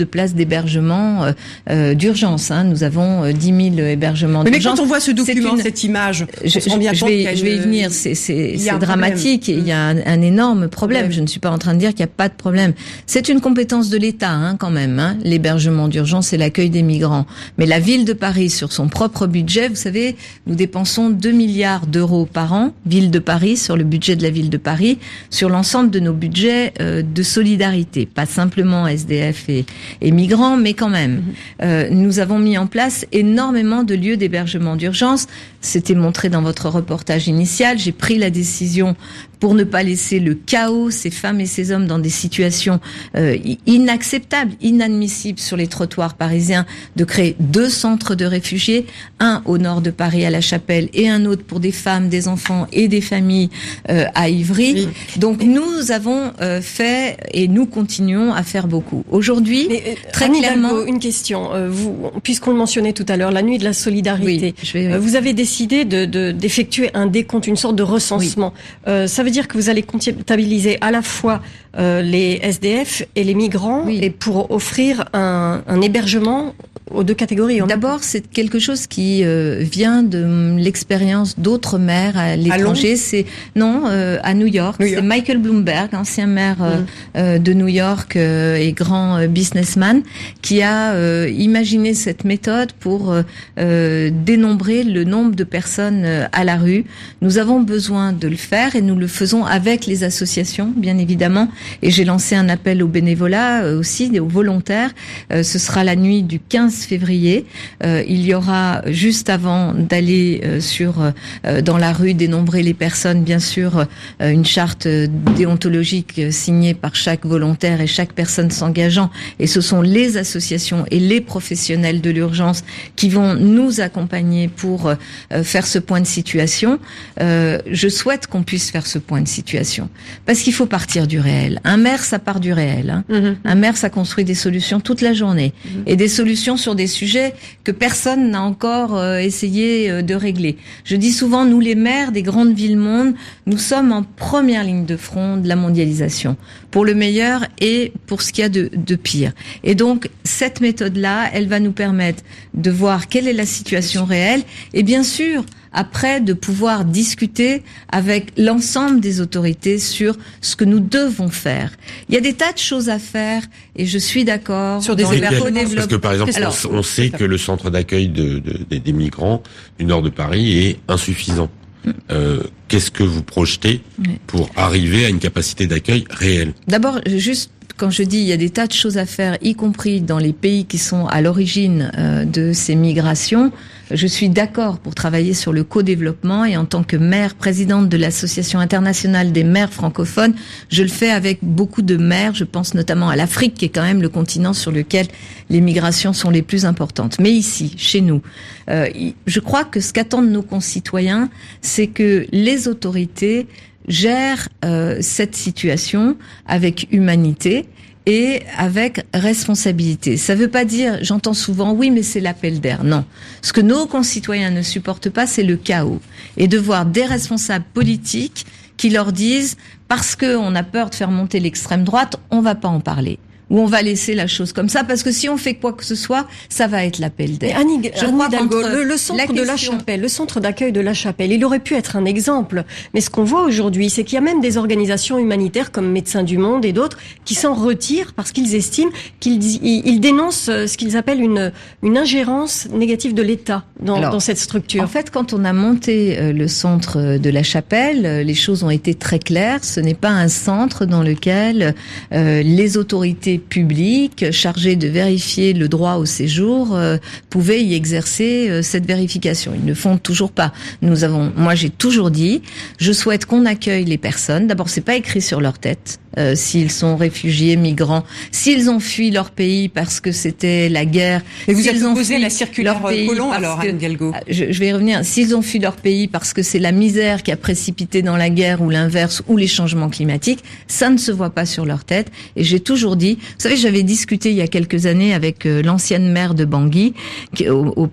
de places d'hébergement euh, euh, d'urgence. Hein. Nous avons euh, dix mille hébergements mais d'urgence. Mais quand on voit ce document, une... cette image, je, je, je, vais, je vais y venir. C'est, c'est, c'est dramatique et il y a un, un énorme problème. problème. Je ne suis pas en train de dire qu'il n'y a pas de problème. C'est une compétence de l'État, hein, quand même, hein, l'hébergement d'urgence et l'accueil des migrants. Mais la ville de Paris, sur son propre budget, vous savez, nous dépensons deux milliards d'euros par an, ville de Paris, sur le budget de la ville de Paris, sur l'ensemble de nos budgets euh, de solidarité. Pas simplement S D F et, et migrants, mais quand même. Mmh. Euh, nous avons mis en place énormément de lieux d'hébergement d'urgence. C'était montré dans votre reportage initial. J'ai pris la décision pour ne pas laisser le chaos, ces femmes et ces hommes dans des situations euh, inacceptables, inadmissibles sur les trottoirs parisiens, de créer deux centres de réfugiés, un au nord de Paris à La Chapelle et un autre pour des femmes, des enfants et des familles euh, à Ivry. Oui. Donc nous avons euh, fait et nous continuons à faire beaucoup. Aujourd'hui, Mais, euh, très Anne clairement, Hidalgo, une question. Euh, vous, puisqu'on le mentionnait tout à l'heure, la nuit de la solidarité. Oui, je vais, oui. euh, vous avez décidé de, de, d'effectuer un décompte, une sorte de recensement. Oui. Euh, ça veut dire que vous allez comptabiliser à la fois euh, les S D F et les migrants, oui. et pour offrir un, un hébergement aux deux catégories. D'abord, c'est quelque chose qui euh, vient de l'expérience d'autres maires à l'étranger. C'est non euh, à New York. New York. C'est Michael Bloomberg, ancien maire euh, mmh. euh, de New York euh, et grand euh, businessman, qui a euh, imaginé cette méthode pour euh, dénombrer le nombre de personnes euh, à la rue. Nous avons besoin de le faire et nous le faisons avec les associations, bien évidemment. Et j'ai lancé un appel au bénévolat euh, aussi, aux volontaires. Euh, ce sera la nuit du quinze février. Euh, il y aura, juste avant d'aller euh, sur euh, dans la rue dénombrer les personnes, bien sûr, euh, une charte déontologique signée par chaque volontaire et chaque personne s'engageant. Et ce sont les associations et les professionnels de l'urgence qui vont nous accompagner pour euh, faire ce point de situation. Euh, je souhaite qu'on puisse faire ce point de situation. Parce qu'il faut partir du réel. Un maire, ça part du réel. Hein. Mmh. Un maire, ça construit des solutions toute la journée. Mmh. Et des solutions sur des sujets que personne n'a encore euh, essayé euh, de régler. Je dis souvent, nous les maires des grandes villes monde, nous sommes en première ligne de front de la mondialisation, pour le meilleur et pour ce qu'il y a de, de pire. Et donc, cette méthode-là, elle va nous permettre de voir quelle est la situation réelle et bien sûr, après, de pouvoir discuter avec l'ensemble des autorités sur ce que nous devons faire. Il y a des tas de choses à faire et je suis d'accord sur des hébergements. Parce que par exemple, Alors, on, on sait que le centre d'accueil de, de, de, des migrants du nord de Paris est insuffisant. Euh, qu'est-ce que vous projetez pour arriver à une capacité d'accueil réelle? D'abord, juste quand je dis il y a des tas de choses à faire, y compris dans les pays qui sont à l'origine euh, de ces migrations, je suis d'accord pour travailler sur le co-développement et en tant que maire, présidente de l'Association internationale des maires francophones, je le fais avec beaucoup de maires, je pense notamment à l'Afrique qui est quand même le continent sur lequel les migrations sont les plus importantes. Mais ici, chez nous, euh, je crois que ce qu'attendent nos concitoyens, c'est que les autorités gèrent euh, cette situation avec humanité et avec responsabilité. Ça veut pas dire, j'entends souvent, oui, mais c'est l'appel d'air. Non. Ce que nos concitoyens ne supportent pas, c'est le chaos. Et de voir des responsables politiques qui leur disent, parce qu'on a peur de faire monter l'extrême droite, on va pas en parler. Ou on va laisser la chose comme ça, parce que si on fait quoi que ce soit, ça va être l'appel d'air. Annie, je Annie crois Hidalgo, le, le centre question... de La Chapelle, le centre d'accueil de La Chapelle, il aurait pu être un exemple. Mais ce qu'on voit aujourd'hui, c'est qu'il y a même des organisations humanitaires comme Médecins du Monde et d'autres qui s'en retirent parce qu'ils estiment qu'ils ils dénoncent ce qu'ils appellent une, une ingérence négative de l'État dans, Alors, dans cette structure. En fait, quand on a monté le centre de La Chapelle, les choses ont été très claires. Ce n'est pas un centre dans lequel euh, les autorités publics chargés de vérifier le droit au séjour euh, pouvaient y exercer euh, cette vérification. Ils ne font toujours pas. Nous avons, moi j'ai toujours dit, je souhaite qu'on accueille les personnes. D'abord, c'est pas écrit sur leur tête euh, s'ils sont réfugiés, migrants, s'ils ont fui leur pays parce que c'était la guerre. Et vous avez opposé la circulaire Collomb, alors, Anne Hidalgo. Je, je vais y revenir. S'ils ont fui leur pays parce que c'est la misère qui a précipité dans la guerre ou l'inverse ou les changements climatiques, ça ne se voit pas sur leur tête. Et j'ai toujours dit, vous savez, j'avais discuté il y a quelques années avec euh, l'ancienne maire de Bangui, qui, au, au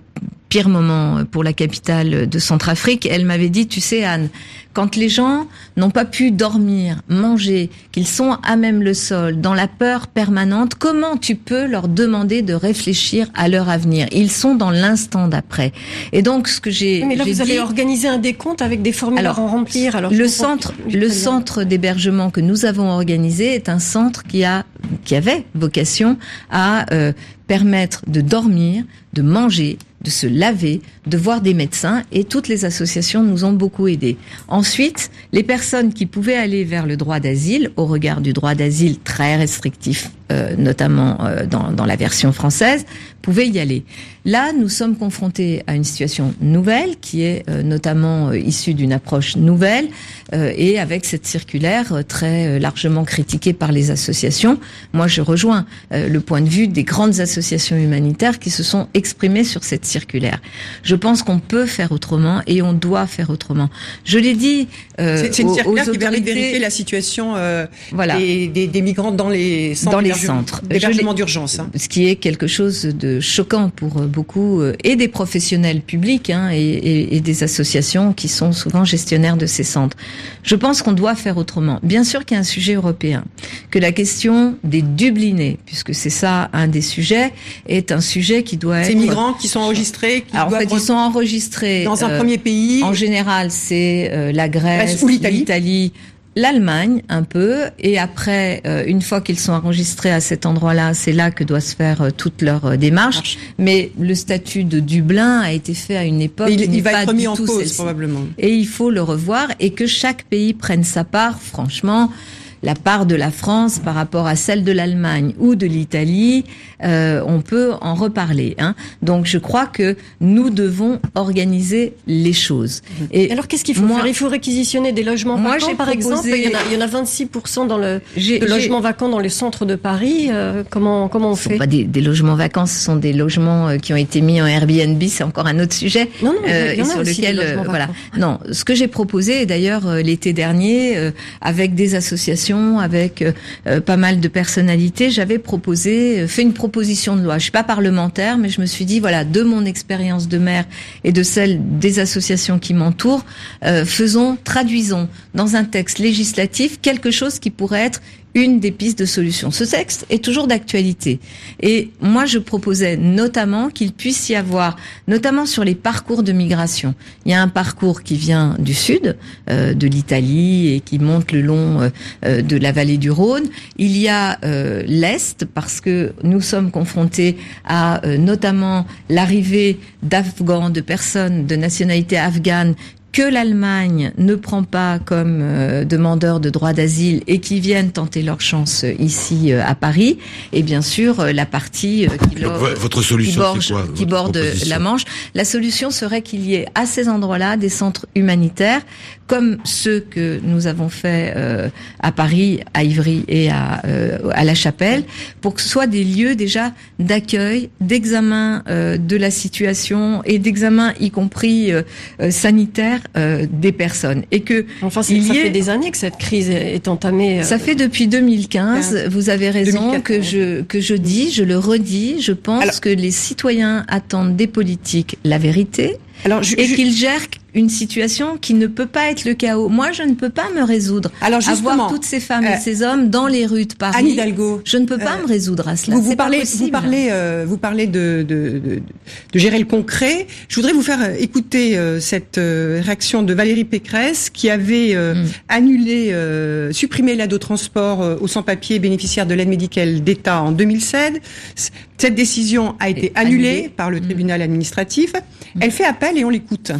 pire moment pour la capitale de Centrafrique. Elle m'avait dit, tu sais Anne, quand les gens n'ont pas pu dormir, manger, qu'ils sont à même le sol, dans la peur permanente, comment tu peux leur demander de réfléchir à leur avenir? Ils sont dans l'instant d'après. Et donc, ce que j'ai, mais là, j'ai vous dit, allez organiser un décompte avec des formulaires à remplir. Alors, le centre, le centre d'hébergement que nous avons organisé est un centre qui a, qui avait vocation à euh, permettre de dormir, de manger, de se laver, de voir des médecins, et toutes les associations nous ont beaucoup aidés. Ensuite, les personnes qui pouvaient aller vers le droit d'asile, au regard du droit d'asile très restrictif, euh, notamment euh, dans, dans la version française, pouvaient y aller. Là, nous sommes confrontés à une situation nouvelle, qui est euh, notamment euh, issue d'une approche nouvelle, euh, et avec cette circulaire euh, très euh, largement critiquée par les associations. Moi, je rejoins euh, le point de vue des grandes associations humanitaires qui se sont exprimées sur cette circulaire. Je pense qu'on peut faire autrement et on doit faire autrement. Je l'ai dit euh, c'est, c'est une aux, circulaire aux qui permet de autorités... vérifier la situation euh, voilà. des, des, des migrants dans les centres, dans les centres. d'hébergement d'urgence. Hein. Ce qui est quelque chose de choquant pour beaucoup, euh, et des professionnels publics hein, et, et, et des associations qui sont souvent gestionnaires de ces centres. Je pense qu'on doit faire autrement. Bien sûr qu'il y a un sujet européen, que la question des Dublinés, puisque c'est ça un des sujets, est un sujet qui doit être... Ces migrants qui sont enregistrés, qui Alors, en fait, ils sont enregistrés dans un euh, premier pays. En général, c'est euh, la Grèce, ou l'Italie. l'Italie, l'Allemagne un peu, et après, euh, une fois qu'ils sont enregistrés à cet endroit-là, c'est là que doit se faire euh, toute leur euh, démarche. Marche. Mais le statut de Dublin a été fait à une époque il, qui il n'est va pas être remis du en tout cause celle-ci. Probablement. Et il faut le revoir, et que chaque pays prenne sa part, franchement. La part de la France par rapport à celle de l'Allemagne ou de l'Italie, euh, on peut en reparler. Hein. Donc je crois que nous devons organiser les choses. Et alors qu'est-ce qu'il faut moi, faire? Il faut réquisitionner des logements moi, vacants, j'ai par proposé... exemple. Il y, en a, il y en a vingt-six pour cent dans le j'ai, de logements j'ai... vacants dans les centres de Paris. Euh, comment comment on ce fait? sont pas des, des logements vacants, ce sont des logements qui ont été mis en Airbnb. C'est encore un autre sujet. Non, non, euh, il y en a sur aussi lequel, des logements euh, voilà. vacants. Non, ce que j'ai proposé, et d'ailleurs euh, l'été dernier, euh, avec des associations, avec euh, pas mal de personnalités, j'avais proposé, euh, fait une proposition de loi. Je suis pas parlementaire, mais je me suis dit, voilà, de mon expérience de maire et de celle des associations qui m'entourent, euh, faisons, traduisons dans un texte législatif quelque chose qui pourrait être une des pistes de solution. Ce texte est toujours d'actualité. Et moi, je proposais notamment qu'il puisse y avoir, notamment sur les parcours de migration. Il y a un parcours qui vient du sud, euh, de l'Italie, et qui monte le long euh, de la vallée du Rhône. Il y a euh, l'Est, parce que nous sommes confrontés à euh, notamment l'arrivée d'Afghans, de personnes de nationalité afghane, que l'Allemagne ne prend pas comme euh, demandeurs de droit d'asile et qui viennent tenter leur chance euh, ici euh, à Paris, et bien sûr euh, la partie euh, qui, Donc, lor- votre solution, qui borde, c'est quoi, qui borde la Manche. La solution serait qu'il y ait à ces endroits-là des centres humanitaires comme ceux que nous avons fait euh, à Paris, à Ivry et à, euh, à La Chapelle, pour que ce soit des lieux déjà d'accueil, d'examen euh, de la situation et d'examen y compris euh, euh, sanitaire Euh, des personnes, et que enfin c'est, il ça y ait... fait des années que cette crise est entamée. Euh... Ça fait depuis deux mille quinze. quinze. Vous avez raison. deux mille quatorze. que je que je dis, je le redis. Je pense Alors... que les citoyens attendent des politiques la vérité. Alors, je, et je... qu'ils gèrent une situation qui ne peut pas être le chaos. Moi, je ne peux pas me résoudre Alors à voir toutes ces femmes euh, et ces hommes dans les rues de Paris. Anne Hidalgo, je ne peux pas euh, me résoudre à cela. Vous, vous C'est parlez, pas possible. vous parlez, euh, vous parlez de, de, de, de gérer le concret. Je voudrais vous faire écouter euh, cette euh, réaction de Valérie Pécresse, qui avait euh, mm. annulé, euh, supprimé l'aide au transport euh, aux sans-papiers bénéficiaires de l'aide médicale d'État en deux mille sept. Cette décision a été annulée, annulée par le mm. tribunal administratif. Mm. Elle fait appel et on l'écoute.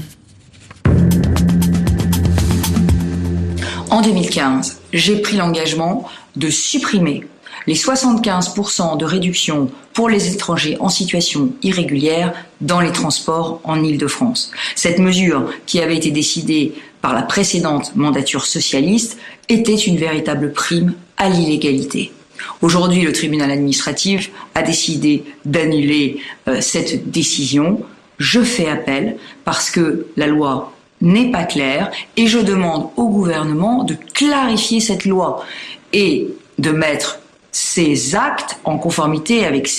En deux mille quinze, j'ai pris l'engagement de supprimer les soixante-quinze pour cent de réduction pour les étrangers en situation irrégulière dans les transports en Île-de-France. Cette mesure, qui avait été décidée par la précédente mandature socialiste, était une véritable prime à l'illégalité. Aujourd'hui, le tribunal administratif a décidé d'annuler euh, cette décision. Je fais appel parce que la loi n'est pas claire et je demande au gouvernement de clarifier cette loi et de mettre ces actes en conformité avec ses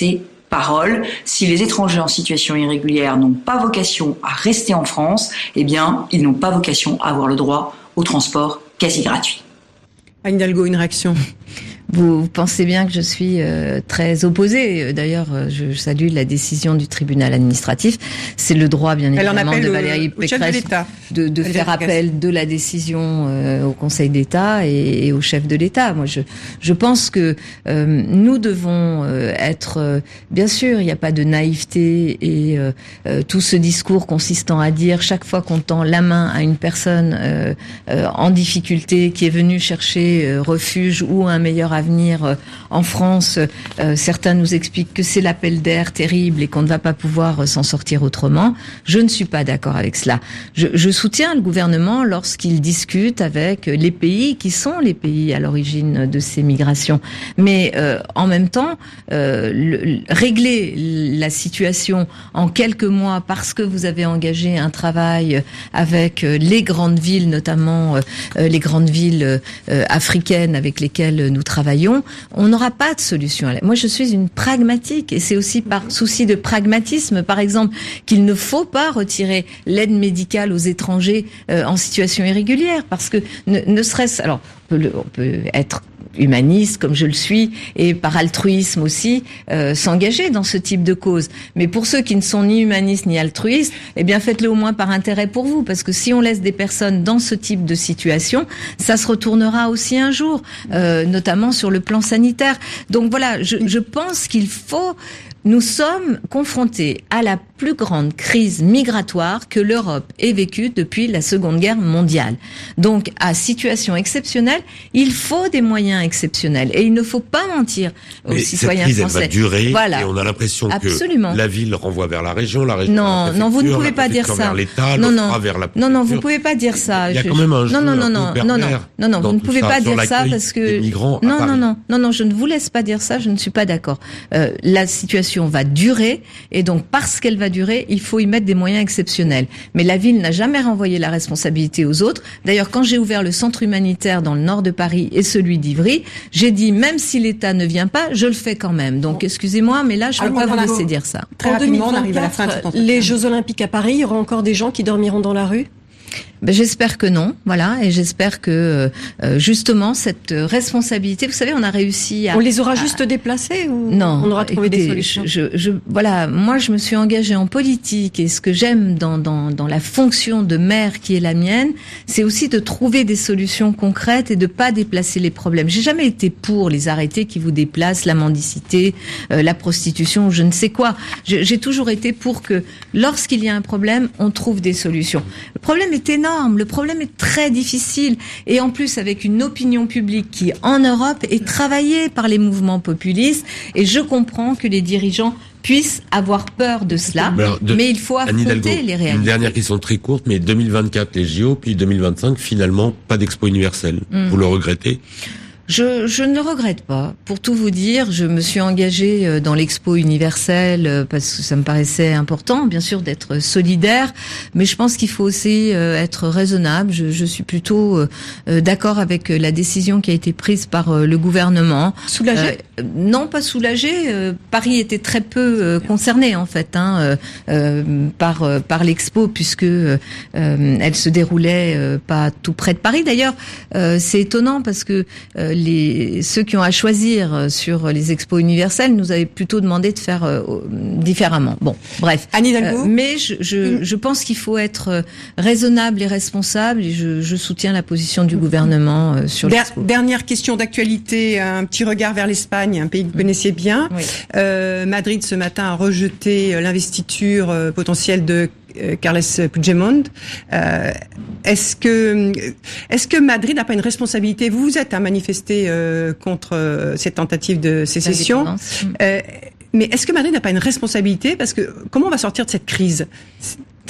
parole. Si les étrangers en situation irrégulière n'ont pas vocation à rester en France, eh bien, ils n'ont pas vocation à avoir le droit au transport quasi gratuit. Anne Hidalgo, une réaction? Vous pensez bien que je suis euh, très opposée. D'ailleurs, je salue la décision du tribunal administratif. C'est le droit, bien Elle évidemment, de Valérie au, au Pécresse de, de faire appel de la décision euh, au Conseil d'État et, et au chef de l'État. Moi, je, je pense que euh, nous devons euh, être... Euh, bien sûr, il n'y a pas de naïveté et euh, euh, tout ce discours consistant à dire chaque fois qu'on tend la main à une personne euh, euh, en difficulté qui est venue chercher euh, refuge ou un meilleur avenir venir en France, euh, certains nous expliquent que c'est l'appel d'air terrible et qu'on ne va pas pouvoir s'en sortir autrement. Je ne suis pas d'accord avec cela. Je, je soutiens le gouvernement lorsqu'il discute avec les pays qui sont les pays à l'origine de ces migrations. Mais euh, en même temps, euh, le, régler la situation en quelques mois parce que vous avez engagé un travail avec les grandes villes, notamment euh, les grandes villes euh, africaines avec lesquelles nous travaillons, on n'aura pas de solution. Moi, je suis une pragmatique et c'est aussi par souci de pragmatisme, par exemple, qu'il ne faut pas retirer l'aide médicale aux étrangers euh, en situation irrégulière parce que ne, ne serait-ce... Alors, on peut, le, on peut être humaniste comme je le suis et par altruisme aussi euh, s'engager dans ce type de cause. Mais pour ceux qui ne sont ni humanistes ni altruistes, eh bien faites-le au moins par intérêt pour vous, parce que si on laisse des personnes dans ce type de situation, ça se retournera aussi un jour, euh, notamment sur le plan sanitaire. Donc voilà, je, je pense qu'il faut... Nous sommes confrontés à la plus grande crise migratoire que l'Europe ait vécue depuis la Seconde Guerre mondiale. Donc, à situation exceptionnelle, il faut des moyens exceptionnels. Et il ne faut pas mentir aux Mais citoyens cette crise, français. Elle va durer, voilà. Et on a l'impression Absolument. que la ville renvoie vers la région, la région non, vers la non, vous ne pouvez la pas dire ça. vers l'État, non, non, vers la non, non, vous pouvez pas dire ça. Il y a quand même un jeu non, non, non, un non, peu non, non, non, non, vous ne pouvez ça, pas dire ça l'accueil parce que des migrants à non, Paris. non, non, non, non, je ne vous laisse pas dire ça. Je ne suis pas d'accord. Euh, la situation va durer et donc parce qu'elle va durer, il faut y mettre des moyens exceptionnels. Mais la ville n'a jamais renvoyé la responsabilité aux autres. D'ailleurs, quand j'ai ouvert le centre humanitaire dans le nord de Paris et celui d'Ivry, j'ai dit même si l'État ne vient pas, je le fais quand même. Donc excusez-moi, mais là je ne peux pas vous laisser dire ça. Très rapidement, on arrive à la fin de cette les Jeux Olympiques à Paris, il y aura encore des gens qui dormiront dans la rue? Ben, j'espère que non, voilà, et j'espère que euh, justement cette responsabilité, vous savez, on a réussi à... On les aura juste à... déplacés ou non, on aura trouvé écoutez, des solutions? je, je, voilà, moi je me suis engagée en politique et ce que j'aime dans, dans, dans la fonction de maire qui est la mienne, c'est aussi de trouver des solutions concrètes et de pas déplacer les problèmes. J'ai jamais été pour les arrêtés qui vous déplacent, la mendicité, euh, la prostitution, je ne sais quoi. Je, j'ai toujours été pour que lorsqu'il y a un problème, on trouve des solutions. Le problème est énorme. Le problème est très difficile et en plus avec une opinion publique qui en Europe est travaillée par les mouvements populistes et je comprends que les dirigeants puissent avoir peur de cela, mais, alors, de, mais il faut affronter Hidalgo, les réalités. Une dernière question très courte, mais deux mille vingt-quatre les J O, puis deux mille vingt-cinq finalement pas d'expo universelle. Mmh. Vous le regrettez? Je, je ne le regrette pas. Pour tout vous dire, je me suis engagée dans l'Expo universelle parce que ça me paraissait important, bien sûr, d'être solidaire, mais je pense qu'il faut aussi être raisonnable. Je, je suis plutôt d'accord avec la décision qui a été prise par le gouvernement. Soulagée ? euh, Non, pas soulagée. Paris était très peu concerné, en fait, hein, euh, par par l'Expo, puisque euh, elle se déroulait pas tout près de Paris. D'ailleurs, euh, c'est étonnant parce que euh, Les, ceux qui ont à choisir sur les expos universelles nous avaient plutôt demandé de faire euh, différemment. Bon, bref. Anne Hidalgo. Euh, mais je, je, je pense qu'il faut être raisonnable et responsable et je, je soutiens la position du gouvernement euh, sur Der, l'expo. Dernière question d'actualité, un petit regard vers l'Espagne, un pays que vous connaissiez bien. Oui. Euh, Madrid ce matin a rejeté l'investiture euh, potentielle de Carles Puigdemont. Euh, est-ce que est-ce que Madrid n'a pas une responsabilité? Vous vous êtes à manifester euh, contre euh, cette tentative de sécession. Euh, mais est-ce que Madrid n'a pas une responsabilité? Parce que comment on va sortir de cette crise?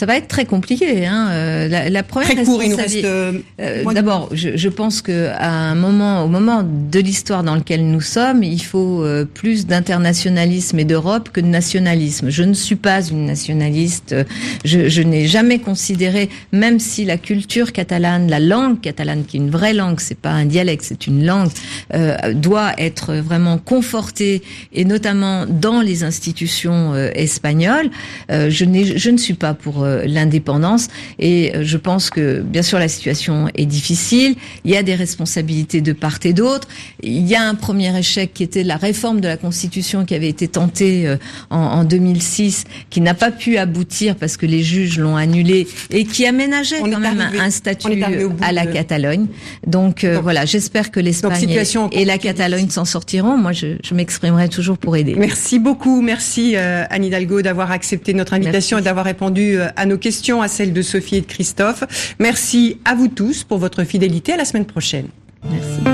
Ça va être très compliqué. Hein. Euh, la, la première très court, il nous reste. Euh, euh, D'abord, je, je pense que à un moment, au moment de l'histoire dans lequel nous sommes, il faut euh, plus d'internationalisme et d'Europe que de nationalisme. Je ne suis pas une nationaliste. Je, je n'ai jamais considéré, même si la culture catalane, la langue catalane, qui est une vraie langue, c'est pas un dialecte, c'est une langue, euh, doit être vraiment confortée, et notamment dans les institutions euh, espagnoles. Euh, je, n'ai, je ne suis pas pour euh, l'indépendance, et euh, je pense que, bien sûr, la situation est difficile. Il y a des responsabilités de part et d'autre. Il y a un premier échec qui était la réforme de la Constitution qui avait été tentée euh, en, en deux mille six, qui n'a pas pu aboutir parce que les juges l'ont annulée, et qui aménageait on quand même arrivé, un statut à la de... Catalogne. Donc, euh, Donc voilà, j'espère que l'Espagne et, et la Catalogne s'en sortiront. Moi, je, je m'exprimerai toujours pour aider. Merci beaucoup. Merci euh, Anne Hidalgo d'avoir accepté notre invitation Merci. et d'avoir répondu euh, à nos questions, à celles de Sophie et de Christophe. Merci à vous tous pour votre fidélité. À la semaine prochaine. Merci.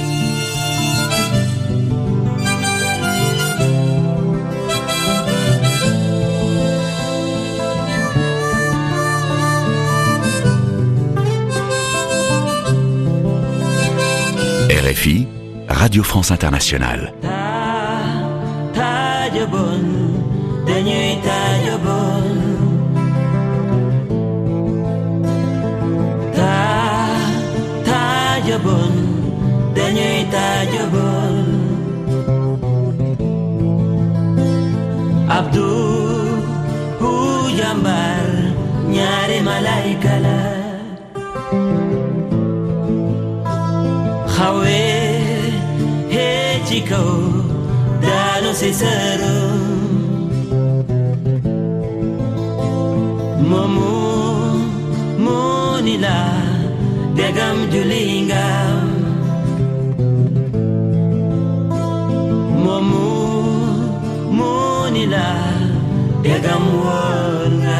R F I, Radio France Internationale. Abdou Jambal ñaari malaika la xawe he ci kaw daanu si sëru moomu moo ni la degam julinga moomu moo ni la degam woon nga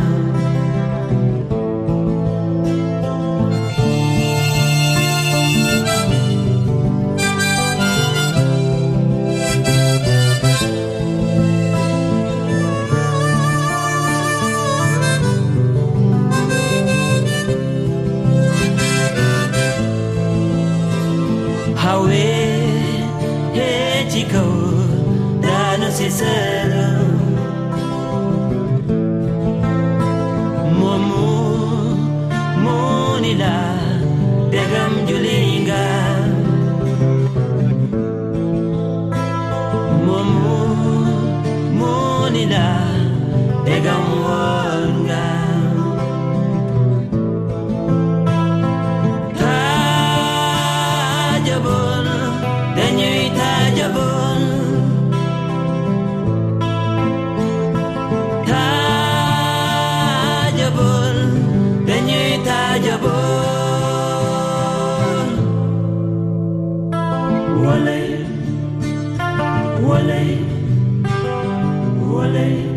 hawe he ci kaw daanu si sëru moomu moo ni la degam julinga moomu moo ni la degam woon nga taajabon dañuy taajabon taajabon dañuy taajabon walay walay walay